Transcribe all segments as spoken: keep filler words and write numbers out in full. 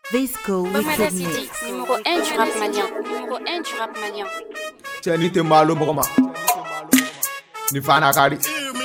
Visco Bomada Wicked City, Mix. numéro un du rap malien. Numéro un du rap malien. Tiens, ni te malo mokoma. Ni fana kadi.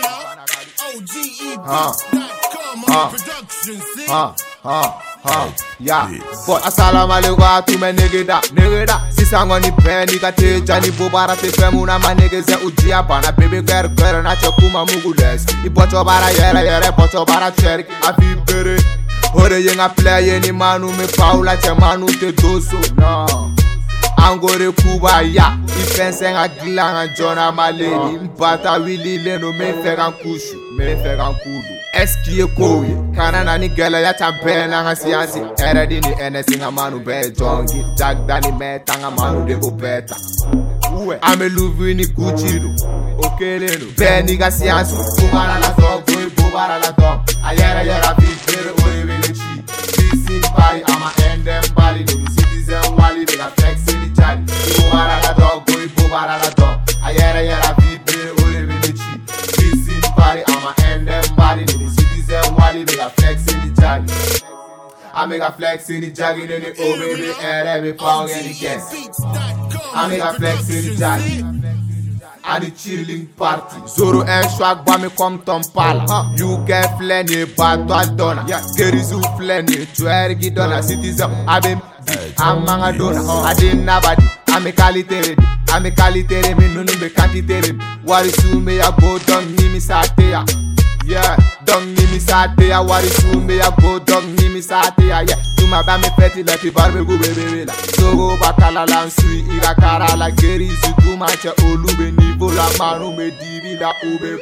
Ha. Ha. Ha. Ha. Ha. Ya. But assalamu alaikum à tous mes nigga nigga. Si sango ni pen ni kate jani bobara te femuna ma nigga ze udia bana baby girl girl na chakuma mugules. I boto bara yere yere boto bara cherry. A fi bere. Ore yenga play ni manu me paula che manu te doso. No. Angore kuba ya ifense nga glanga jona maledi mbata wili leno me fegan kushu me fegan kudu eski ekoye kana nani gela ya tampena nga siansi eredi ni enesi nga manu be jongi jagdani meta nga manu de bopeta uwe ame luvi ni Gucci do okele no be ni ga siansi kumara la dog boy bobara la dog ayera yera bibere ore wele chi this in party ama end them party no citizen wali de la flex Bobara la dog, boy, bobara la dog. Ayera yera vibre, ore venici. This in party, I'ma end them body. The citizen wali, make a flex in the jag. I make a flex in the jag in the oh baby, and every pound and the guest. I make a flex in the jag. And the chilling party. Zoro and swag, but me come tom pala. You get plenty, but to donna. There is you plenty, to ergi donna. Citizen, I been. I'm a donna. I didn't nobody. I'm a quality. I'm a quality. Me no be quantity. What is you me a go down ni mi satea. Yeah, down ni mi satea. What is you me a go down ni mi satea. Yeah, tu ma ba me peti la ti barbe go bebe la. So go bakala lansui ira kara la geri zidu manche olube niveau la manu me divi la ube.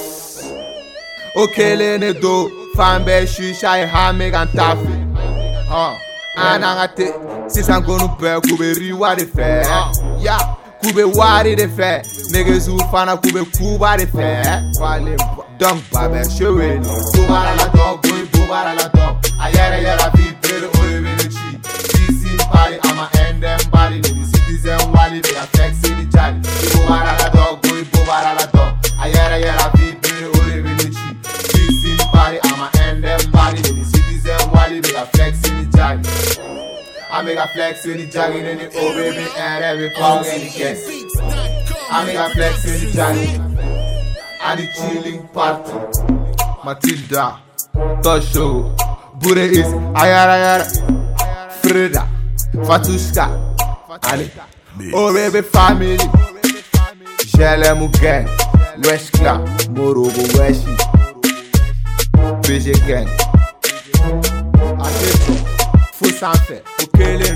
Okele ne do fambe shisha e ha me gantafi. Huh. Anangate, si san gonu pe kube riwa de fe. Ya, kube wari de fe. Niggas who fana kube kuba de fe. Fale dong babe shewe ni. Bobara la dog, boy bobara la dog. Ayera yera vibre ore vele chi. This in party, I'ma end them body. The citizen wali they are flex in the jag. Bobara la dog, boy bobara la dog. Ayera yera vibre ore vele chi. This in party, I'ma end them body. The citizen wali they are flex in the jag. I make a flex in the jag in the oh baby and every pound in the guest. I make a flex in the jag and the chilling party. Matilda, Tosho, Bude is Ayara Ayara, Frida, Fatushka, Ali, oh baby family, Shelemu gang, West Club, Morobo Weshi, B G gang. Full sanfé, okele